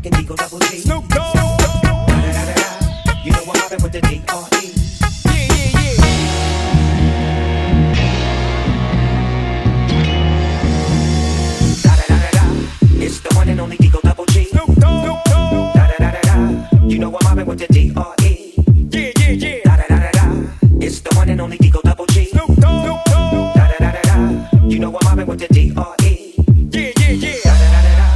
rockin' Eagle Double G. Snoop Dogg. Da-da-da-da-da. You know I'm mobbing with the D.R.E. It's the one and only Eagle Double G. Snoop Dogg. Da-da-da-da-da. You know I'm mobbing with the D.R.E. Yeah, yeah, yeah. Da-da-da-da-da. It's the one and only Eagle Double G. Snoop Dogg. Da-da-da-da-da. You know I'm mobbing with the D.R.E. Yeah, yeah, yeah. Da-da-da-da-da.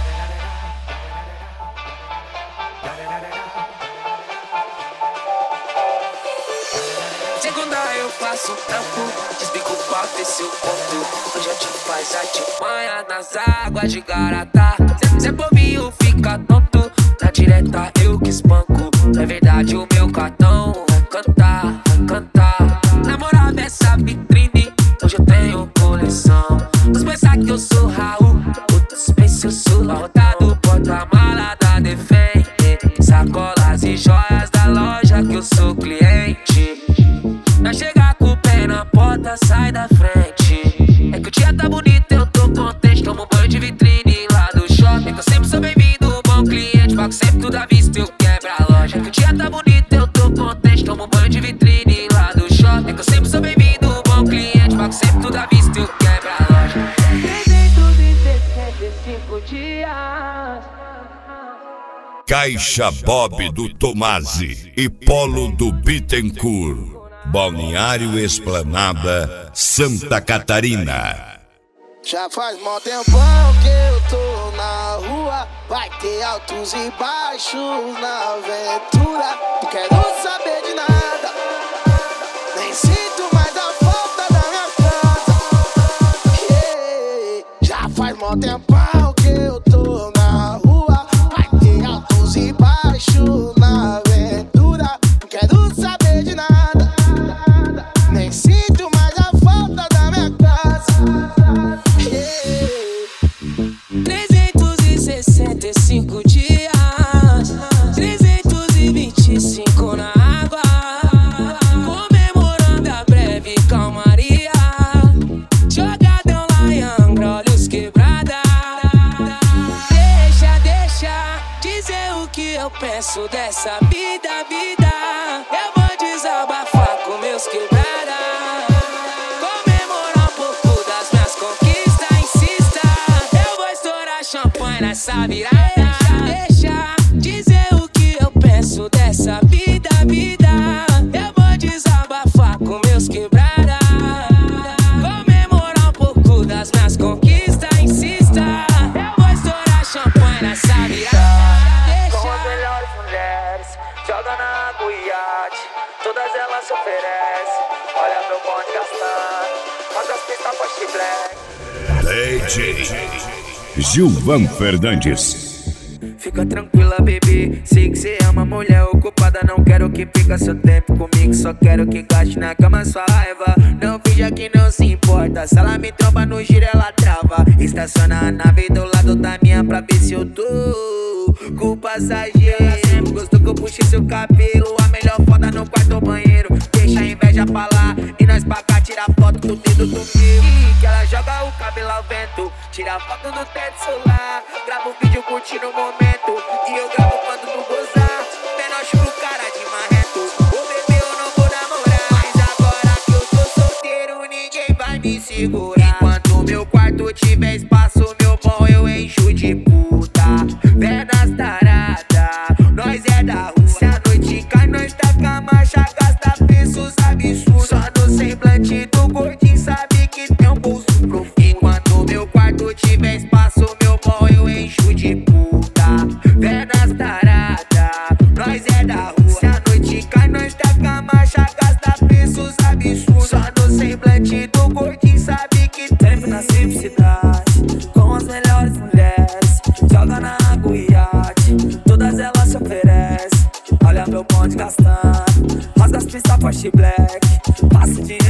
Segunda eu faço um trampo, desbico pra ver seu ponto. Hoje a gente faz artimanha nas águas de Garatá. Cê povinho fica tonto, na direta eu que espanco. É verdade o meu cartão vai cantar, vai cantar. Namorada essa vitrine, hoje eu tenho coleção. Os pensar que eu sou Raul, outros pensam eu sou rodado. Porta-mala da Defende, sacolas e joias da loja que eu sou cliente. Pra chegar com o pé na porta, sai da frente. É que o dia tá bonito, eu tô contente. Tomo um banho de vitrine lá do shopping. Que eu sempre sou bem-vindo, bom cliente. Pago sempre tudo à vista, eu quebro a loja. É que o dia tá bonito, eu tô contente. Tomo um banho de vitrine lá do shopping. Que eu sempre sou bem-vindo, bom cliente. Pago sempre tudo à vista, eu quebro a loja. 365 dias. Caixa Bob do Tomasi e Polo do Bittencourt. Balneário Esplanada, Santa Catarina. Já faz mó tempão que eu tô na rua. Vai ter altos e baixos na aventura. Não quero saber de nada, nem sinto mais a falta da minha casa. Yeah. Já faz mó tempão que eu tô na rua. Vai ter altos e baixos na aventura. Não quero saber de nada, nem sinto mais a falta da minha casa. Yeah. 365 dias, 325 na água, comemorando a breve calmaria. Jogadão lá em Angra, olhos quebrada. Deixa dizer o que eu penso dessa vida, vida. Eu vou desabafar com meus quebrada. Comemorar um pouco das minhas conquistas, insista. Eu vou estourar champanhe nessa virada. Deixa dizer o que eu penso dessa vida, vida. Eu vou desabafar com meus quebrada. Comemorar um pouco das minhas conquistas, insista. Eu vou estourar champanhe nessa virada. Com as melhores mulheres, joga na água e iate. Todas elas se oferecem. Olha meu bonde gastando, faz as pistas Porsche Black. DJ Gilvan Fernandes. Fica tranquila, bebê, sei que cê é uma mulher ocupada. Não quero que fica seu tempo comigo, só quero que gaste na cama sua raiva. Não finja que não se importa, se ela me tromba no giro ela trava. Estaciona a nave do lado da minha pra ver se eu tô com o passageiro. Ela sempre gostou que eu puxe seu cabelo, a melhor foda no quarto ou banheiro. Deixa a inveja pra lá e nós pra cá tira foto do dedo do meio. Que ela joga o cabelo ao vento, tira foto do teto solar. Grava um vídeo curtindo o momento, e eu gravo quando tu gozar. Menor chuva cara de marreto, ô bebê eu não vou namorar. Mas agora que eu tô solteiro ninguém vai me segurar. Enquanto meu quarto tiver espaço, meu bom eu encho de puta. Pernas tarada, nós é da rua. Se a noite cai nós taca a marcha, gasta preços absurdos. Só no semblante do gordinho sabe que tem um bolso profundo. Enquanto meu quarto tiver espaço, meu bom eu encho de puta. Pernas tarada, nós é da rua. Se a noite cai nós taca a marcha, gasta preços absurdos. Só no semblante do gordinho sabe que tem na simplicidade. Com as melhores mulheres, joga na água e iate. Todas elas se oferecem. Olha meu bonde gastando, rasga as pistas Porsche Black. Passo de